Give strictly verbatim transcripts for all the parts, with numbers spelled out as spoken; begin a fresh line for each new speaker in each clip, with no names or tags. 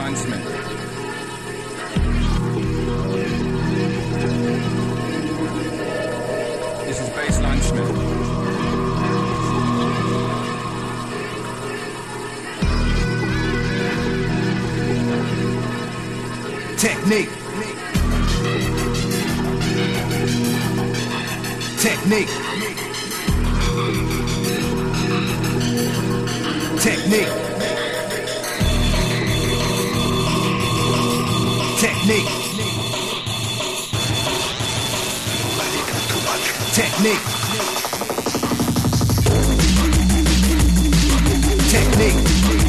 Bassline Smith. This is Bassline Smith.
Technique. Technique. Technique. Technique. Technique. Technique.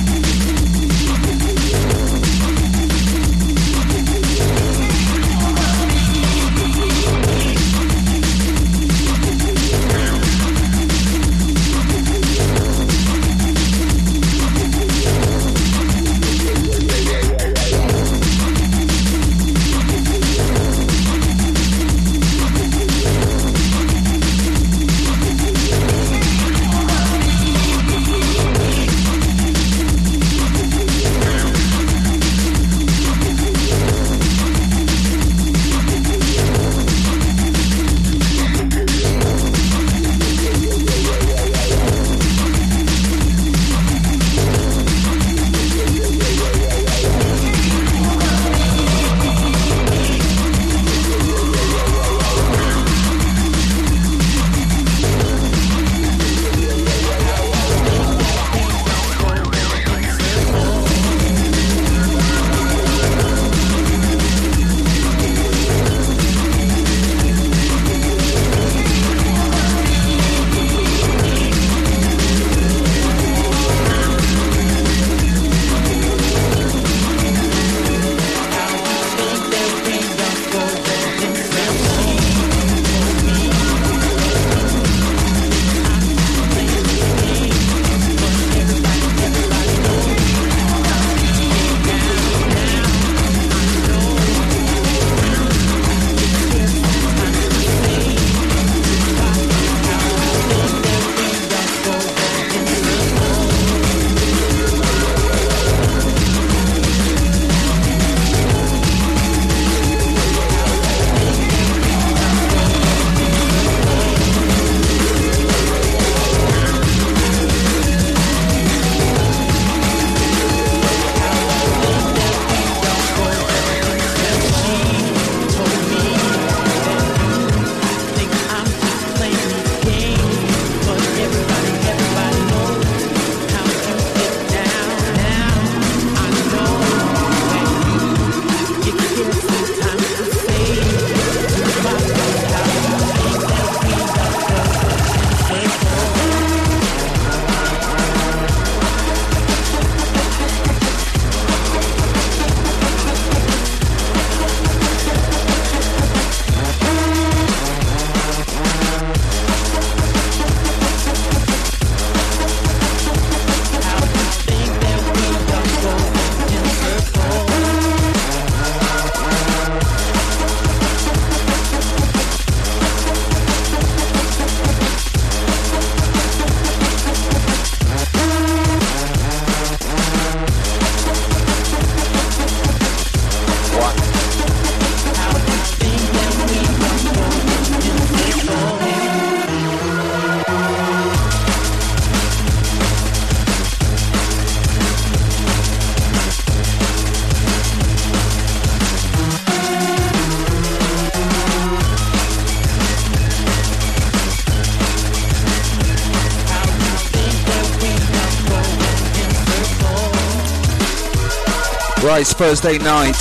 Right, it's Thursday night,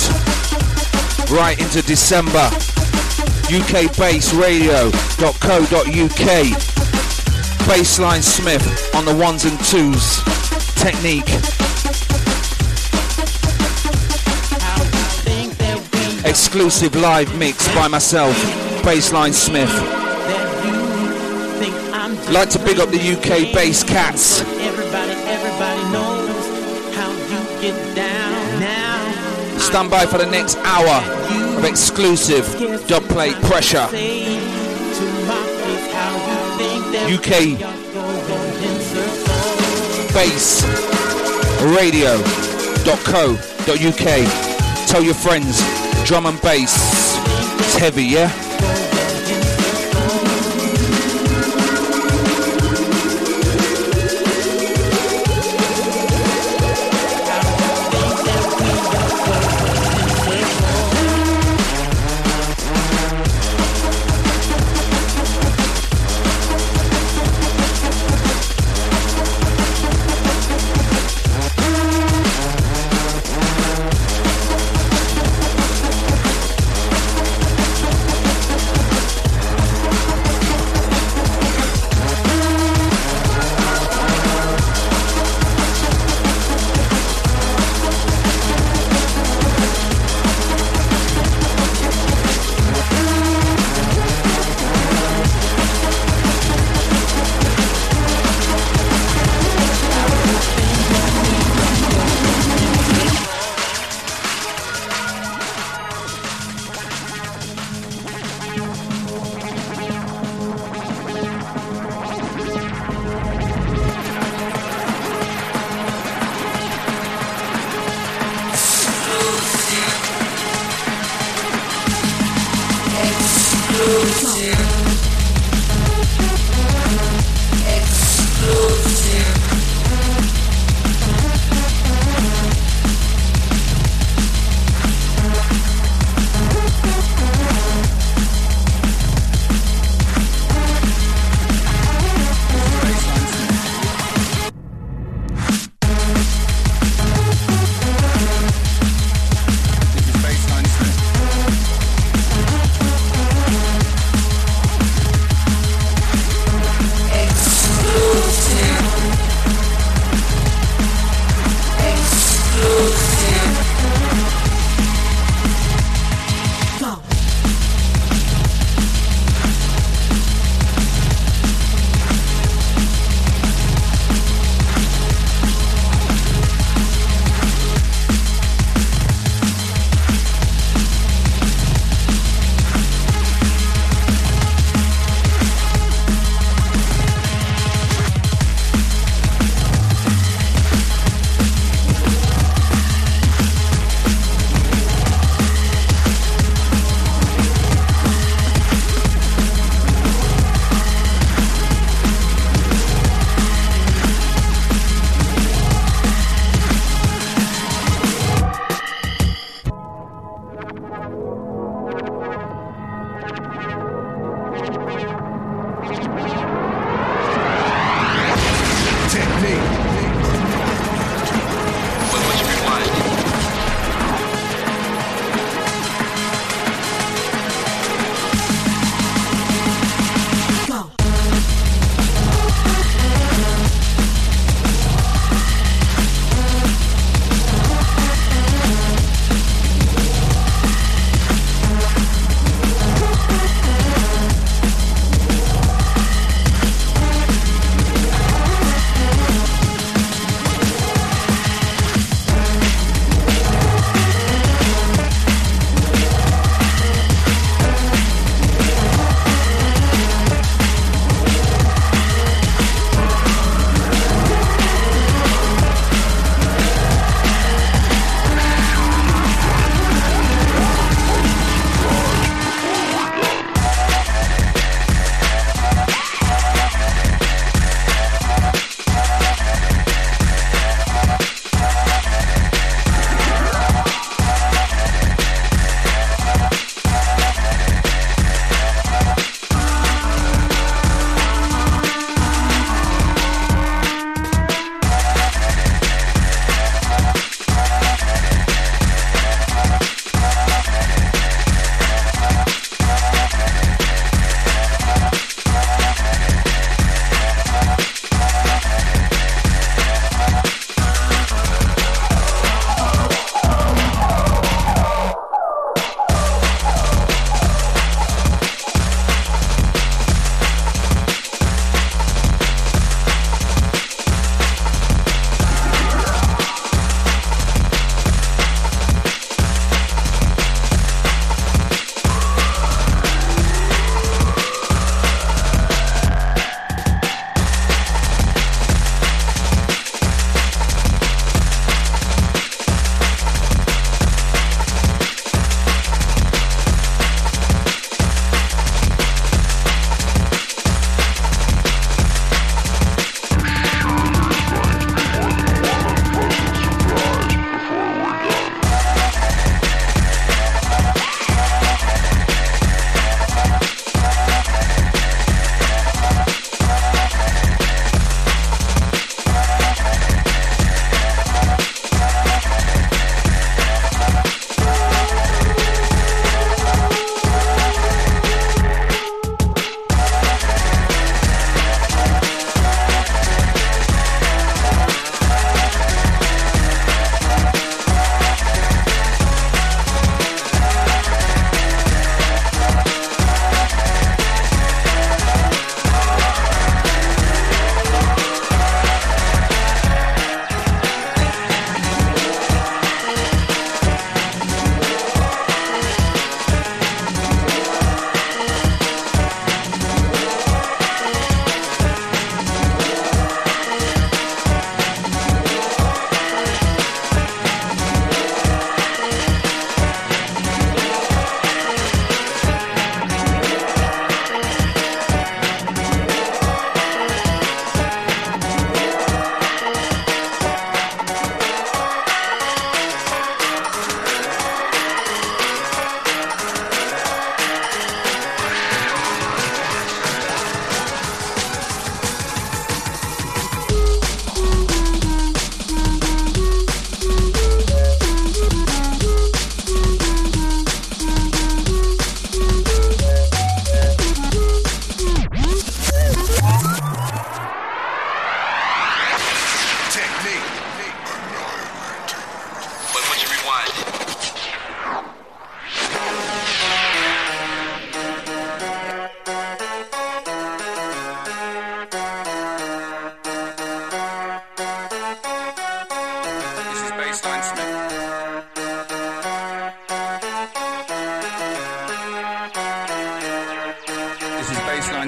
right into December. U K Bass Radio dot co dot U K. Bassline Smith on the ones and twos. Technique. Exclusive live mix by myself, Bassline Smith. Like to big up the U K bass cats.
Everybody, everybody knows how you get down now.
Stand by for the next hour of exclusive dubplate pressure. U K Bass Radio dot co dot uk. Tell your friends, drum and bass. It's heavy, yeah?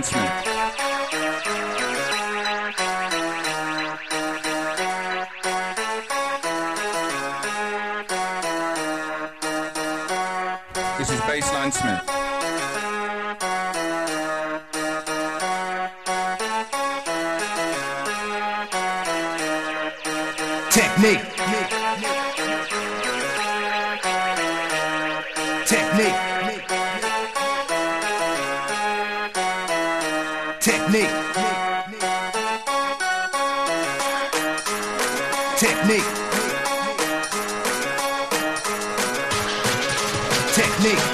Baseline Smith. This is Baseline Smith.
Technique. Technique. Technique. Technique. Technique.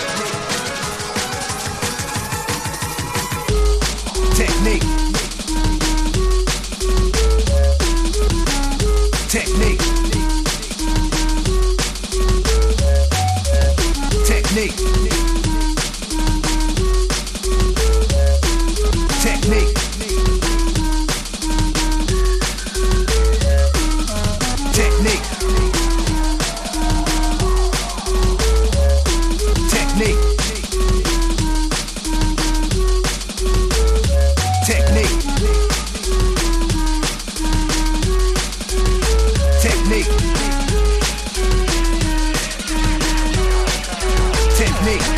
Technique. Technique. Technique. Technique. Technique. Technique. Technique. Technique. Technique.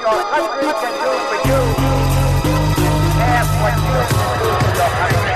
your country can do for you, ask what you can do for your country.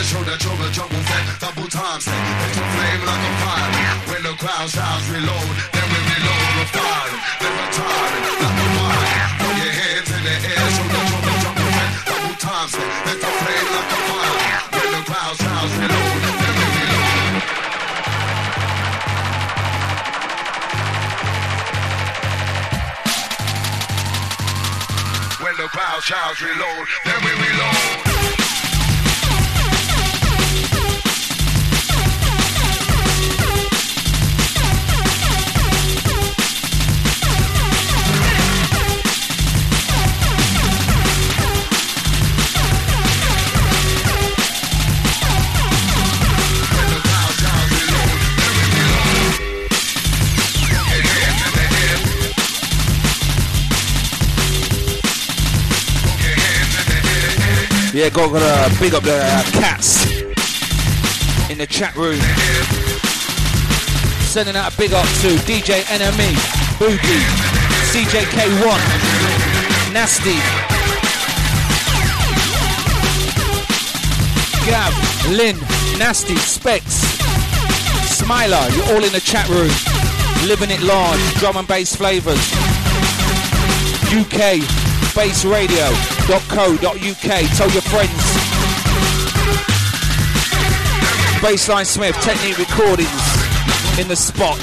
show that you're a jungle vet. Double time set, it's a flame like a fire. When the crowd shouts reload, then we reload the fire. Never tired, like a fire. Throw your hands in the air, show that you're a jungle vet. Double time set, it's a flame like a fire. When the crowd shouts reload, then we reload. When the crowd shouts reload, then we reload.
Yeah, got, got to big up the uh, cats in the chat room. Sending out a big up to D J N M E, Boogie, C J K one, Nasty, Gav, Lynn, Nasty, Specs, Smiler. You're all in the chat room. Living it large, drum and bass flavors. U K bass radio dot co dot U K. Tell your friends. Bassline Smith, Technique Recordings in the spot.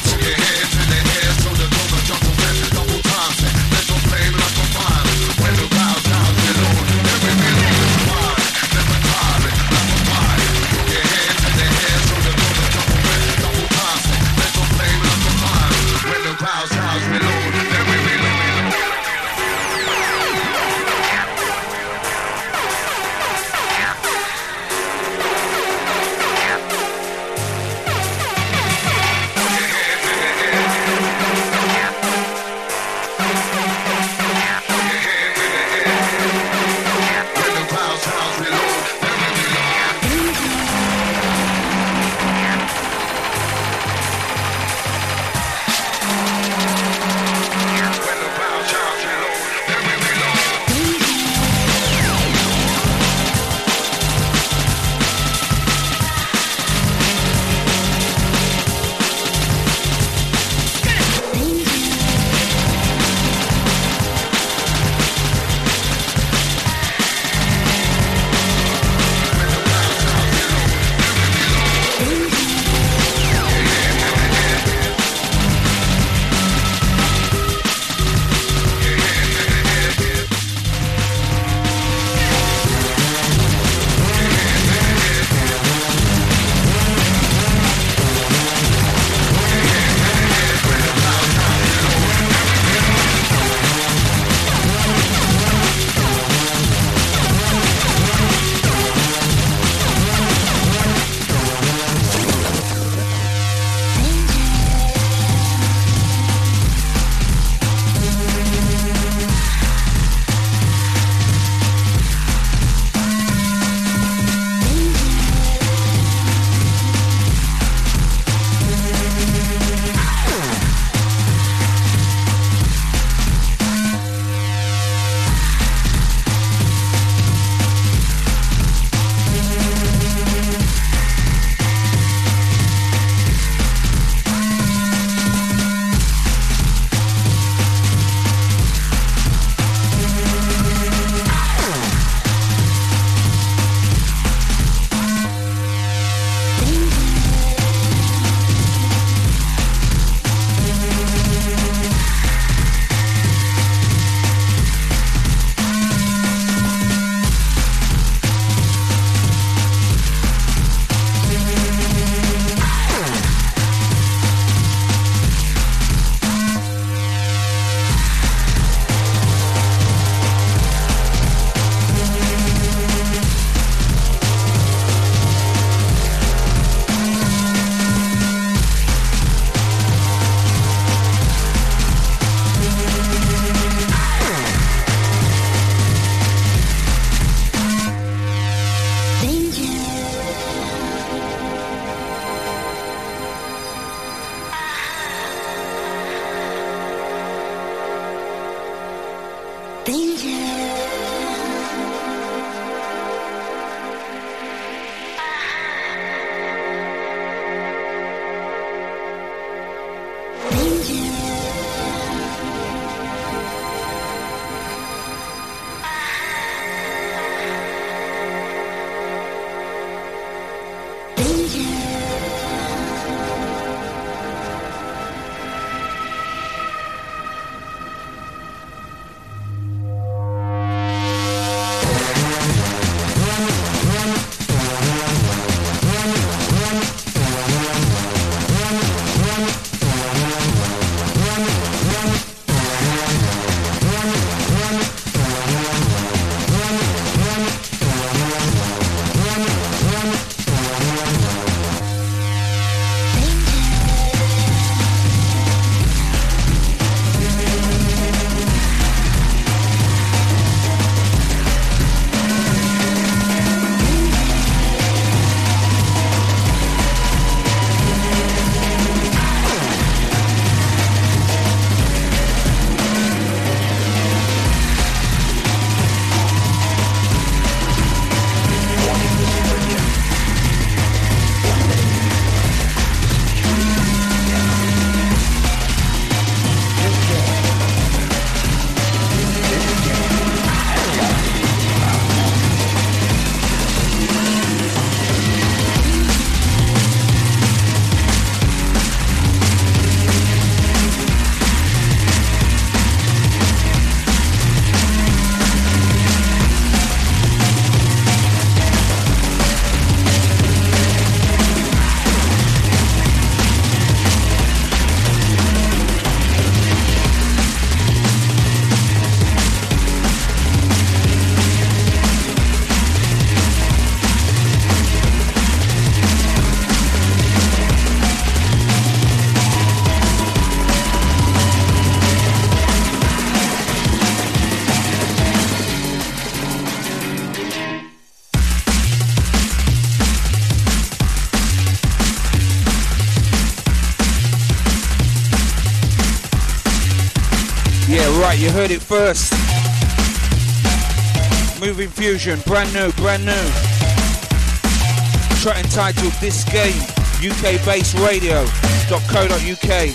You heard it first. Moving Fusion, brand new, brand new. Track entitled This Game, U K based radio dot co dot U K.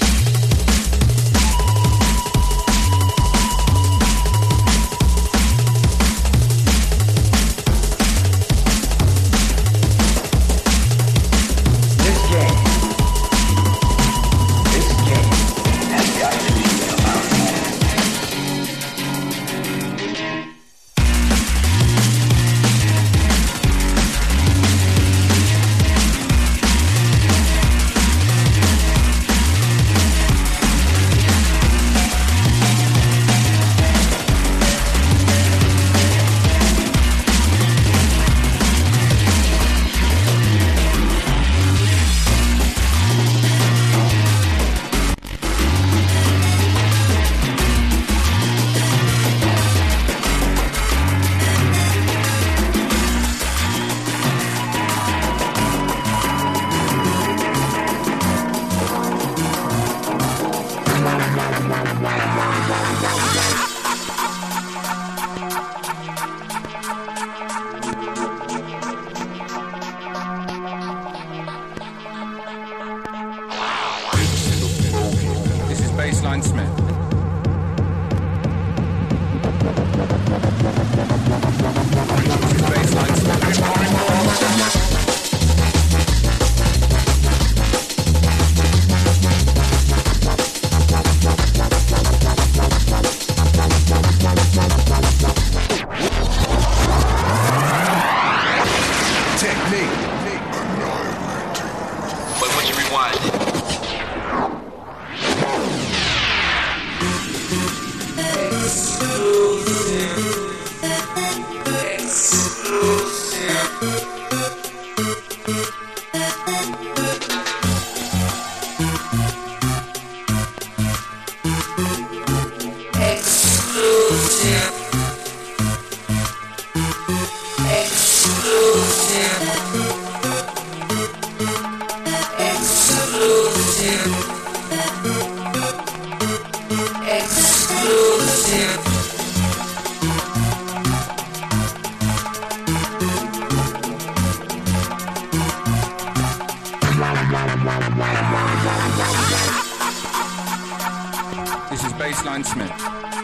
This is Bassline Smith.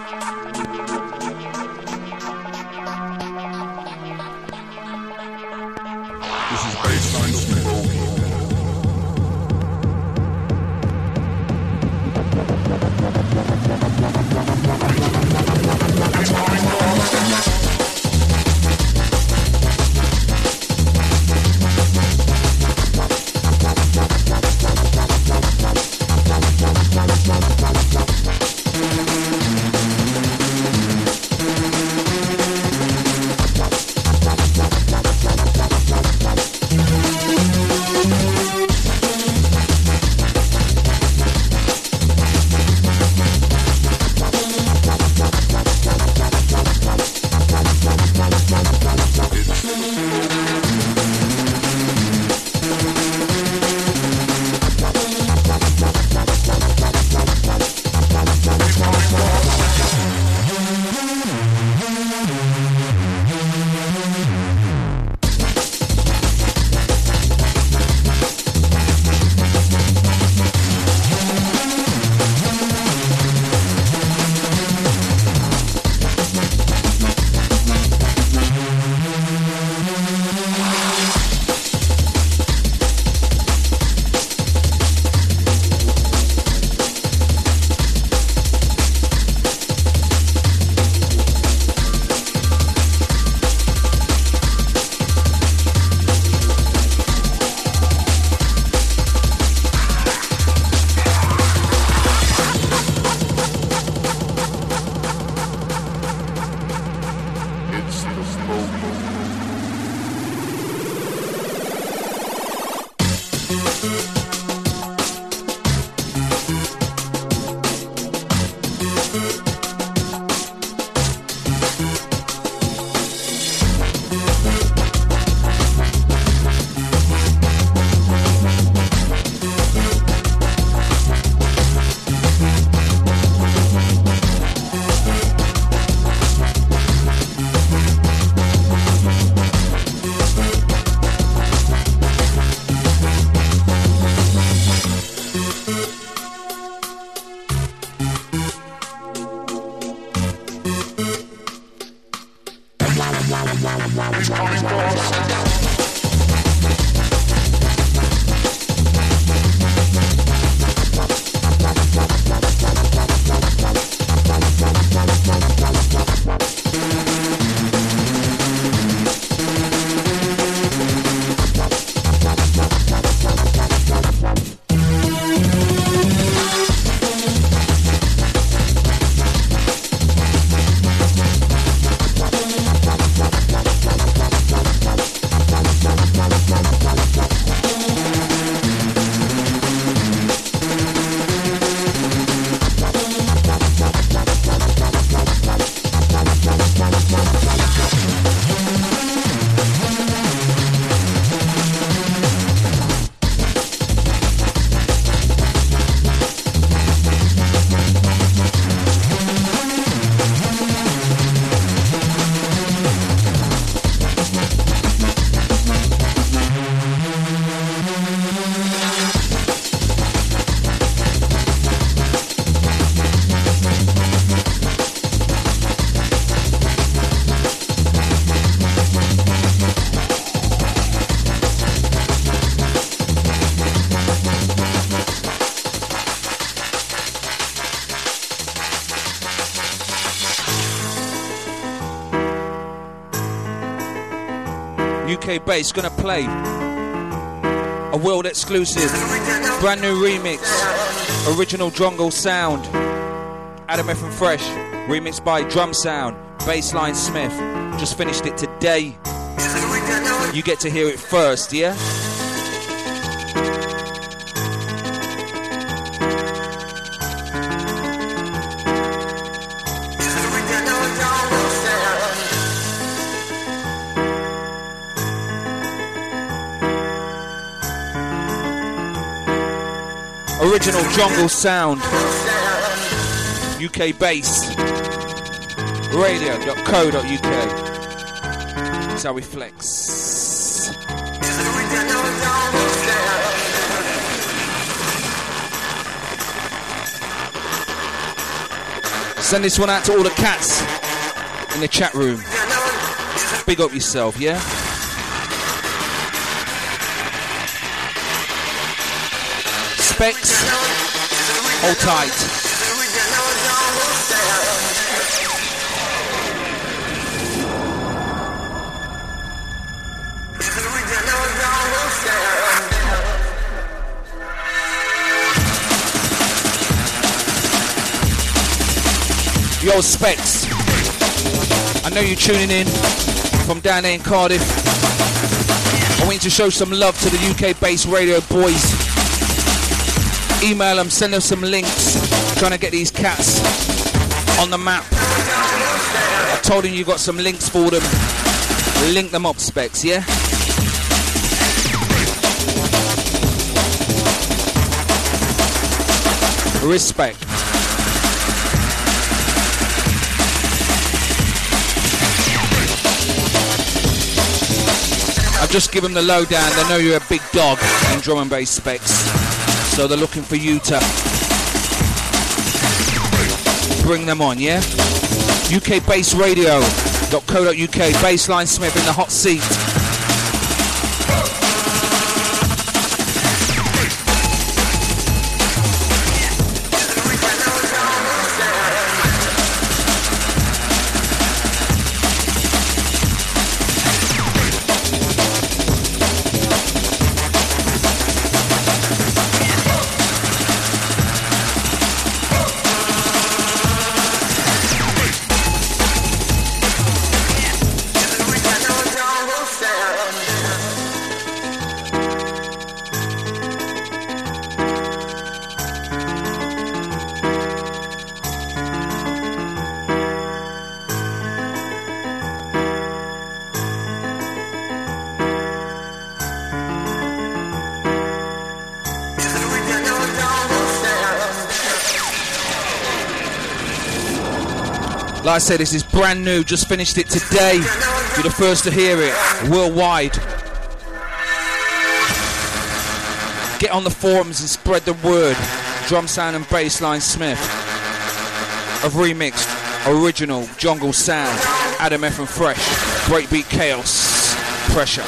This is Bassline Smith.
He's coming for us.
U K Bass gonna play a world exclusive, brand new remix, original jungle sound, Adam F and Fresh, remixed by Drum Sound, Bassline Smith. Just finished it today. You get to hear it first, yeah? Original jungle sound, U K Bass Radio dot co dot U K. That's how we flex. Send this one out to all the cats in the chat room. Big up yourself, yeah? Specs, hold tight. Yo, Specs, I know you're tuning in from down there in Cardiff. I want you to show some love to the U K Bass Radio boys. Email them, send them some links, trying to get these cats on the map. I told him you got some links for them. Link them up, Specs, yeah? Respect. I've just given them the lowdown. They know you're a big dog in drum and bass, Specs. So they're looking for you to bring them on, yeah? U K Bass Radio dot co dot U K. Bassline Smith in the hot seat. Like I said, this is brand new, just finished it today. You're the first to hear it worldwide. Get on the forums and spread the word. Drum Sound and Bassline Smith have remixed original jungle sound, Adam F and Fresh. breakbeat chaos, pressure.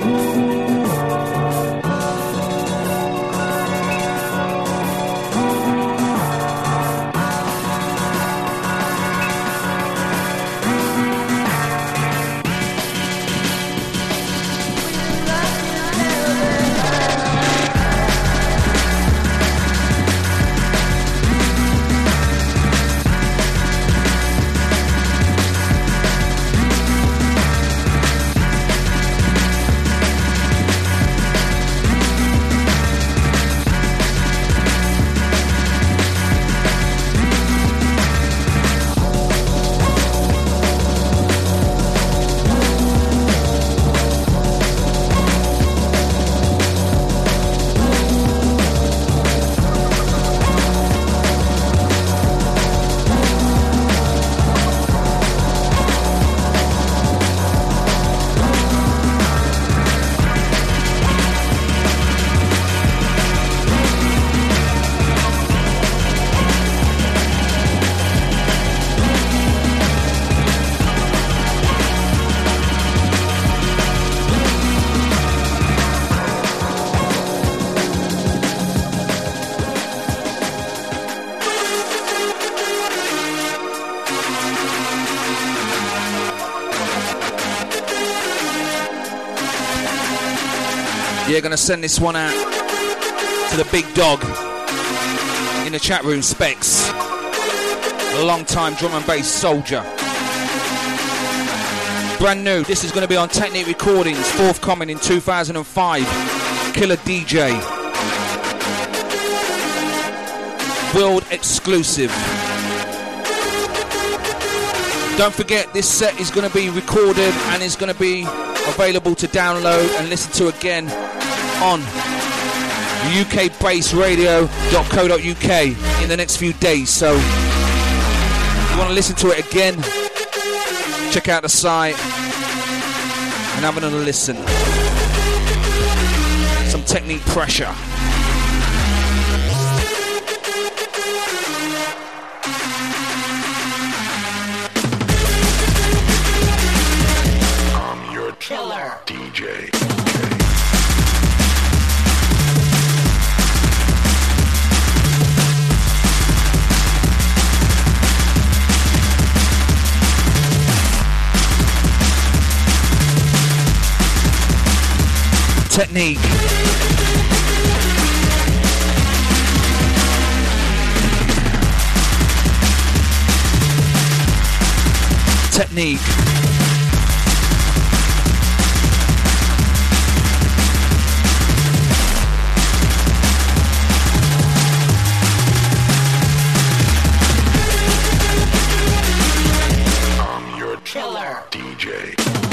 Yeah, gonna send this one out to the big dog in the chat room, Specs. A long time drum and bass soldier. Brand new, this is gonna be on Technique Recordings, forthcoming in two thousand five. Killer D J. World exclusive. Don't forget, this set is gonna be recorded and is gonna be available to download and listen to again on U K bass radio dot co dot U K in the next few days. So if you want to listen to it again, check out the site and have another listen. Some Technique pressure.
I'm your killer D J.
Technique. Technique.
I'm your killer D J.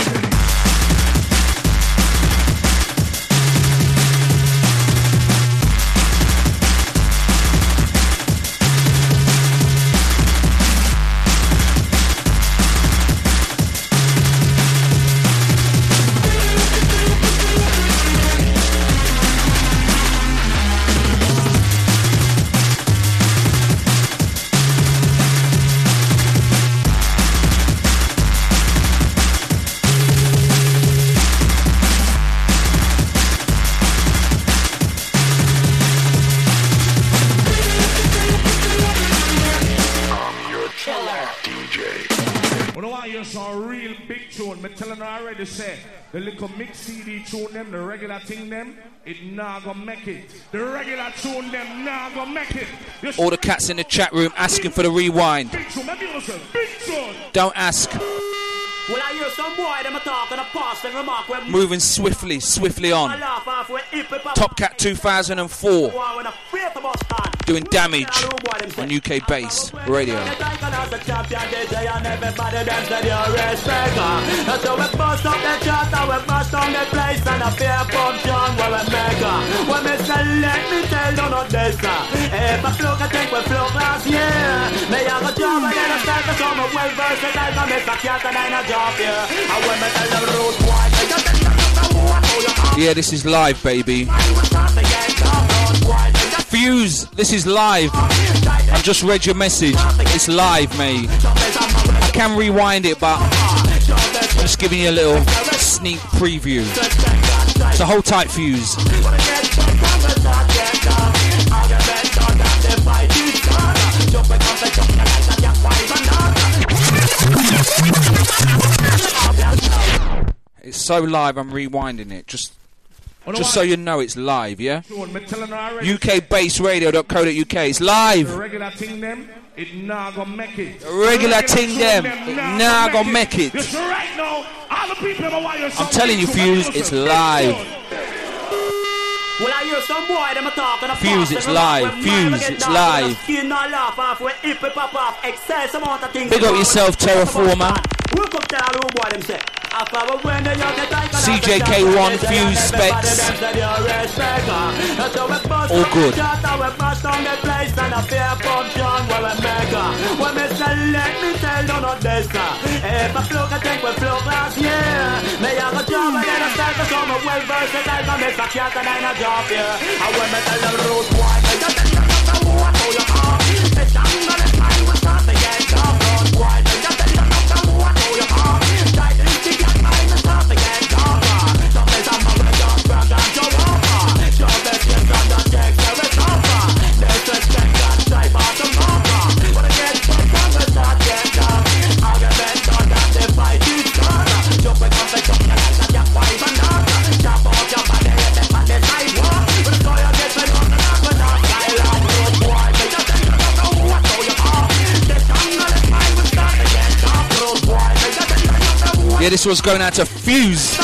To say the little mix C D tune them, the regular thing them, it nah gonna make it. The regular tune them nah gonna make it. You
All the cats in the chat room asking for the rewind.
big tune, maybe yourself, big tune.
Don't ask.
Well, I hear some boy them a talk and a pass and remark when
Moving swiftly, swiftly on.
I laugh off when hip hop
Top Cat two thousand four.
when a faith about stand.
Doing damage on U K bass radio.
Everybody them said you're respect. That's how we bust up the chart and we bust on the place and a fair function where we make her. When me say let me tell you not this. If I flow I think we flow last year. Me have a job and then I start to show me well versatile and make a cat and I job here. And when me tell them road boy,
Yeah, this is live, baby. Fuse, this is live. I've just read your message. It's live, mate. I can rewind it, but I'm just giving you a little sneak preview. So hold tight, Fuse. It's so live, I'm rewinding it. Just just so you know it's live, yeah? U K Bass Radio dot co dot U K. It's live.
The regular thing them, it nah gonna make it.
The regular thing them, it nah gonna make it.
Just right now, all the people ever want your song.
I'm telling you, Fuse, it's live.
Well, I hear some boy, them a talking a
Fuse, it's live. Fuse, it's live. Big up yourself, Terraformer. C J K one, Fuse, Specs. All good. Yeah, this one's going out to Fuse.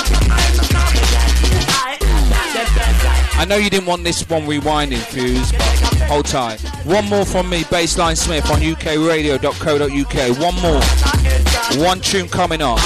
I know you didn't want this one rewinding, Fuse, but hold tight. One more from me, Bassline Smith on U K Radio dot co dot U K. One more. One tune coming up.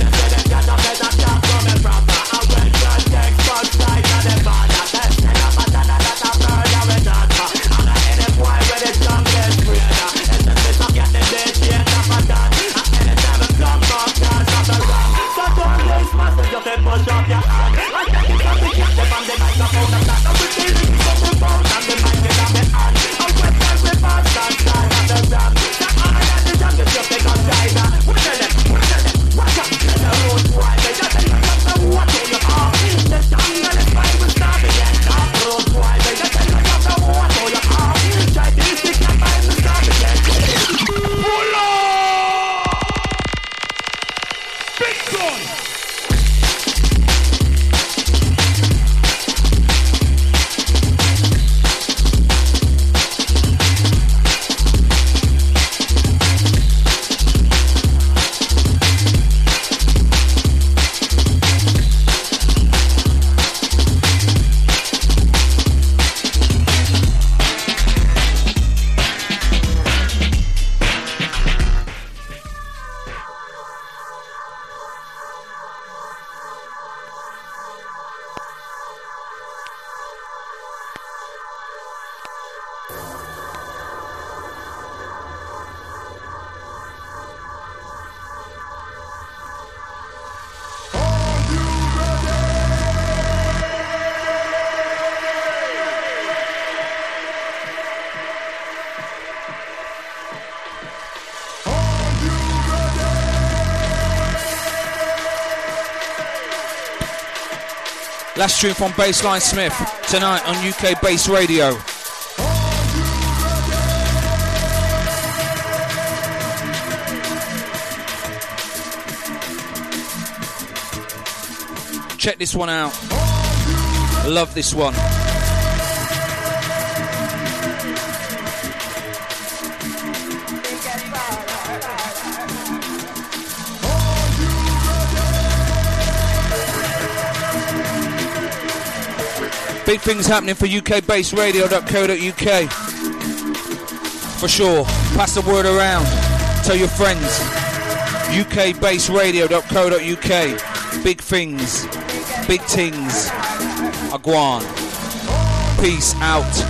Last tune from Bassline Smith tonight on U K Bass Radio. Check this one out. Love this one. Big things happening for U K Bass Radio dot co dot U K. For sure. Pass the word around. Tell your friends. U K Bass Radio dot co dot U K. Big things. Big things. Aguan. Peace out.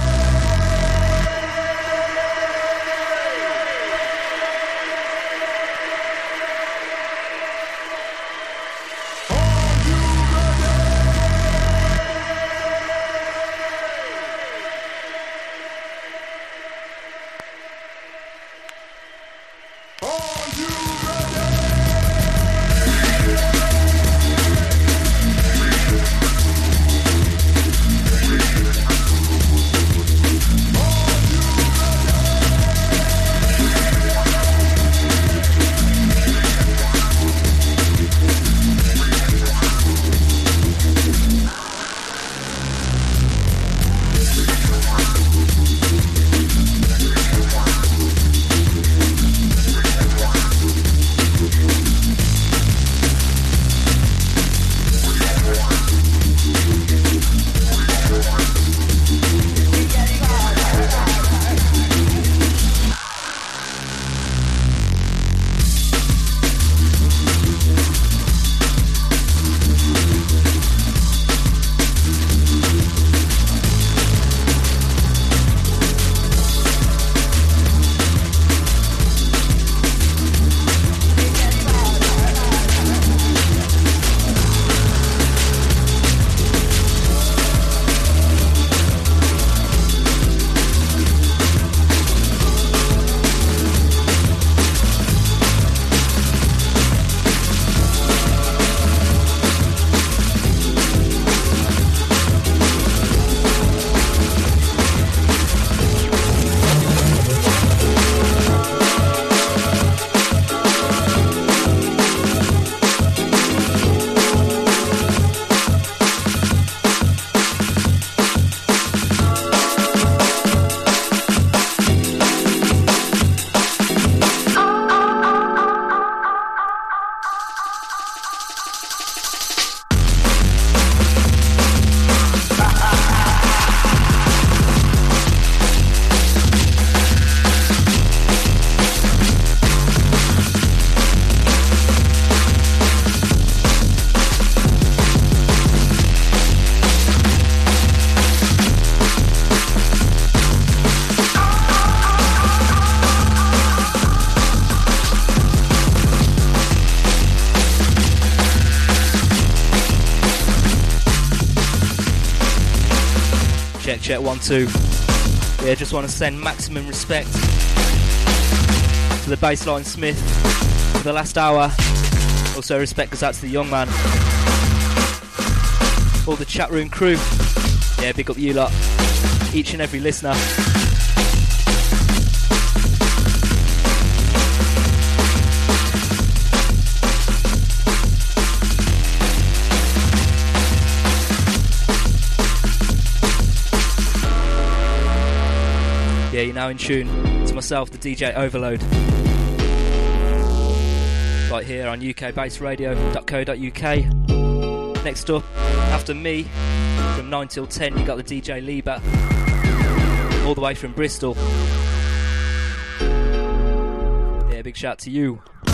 Check, check, one, two. Yeah, just want to send maximum respect to the Bassline Smith for the last hour. Also respect goes out to the young man. All the chat room crew. Yeah, big up you lot. Each and every listener. Yeah, you're now in tune to myself, the D J Overload. Right here on U K bass radio dot co dot U K. Next up, after me, from nine till ten, you got the D J Lieber, all the way from Bristol. Yeah, big shout to you.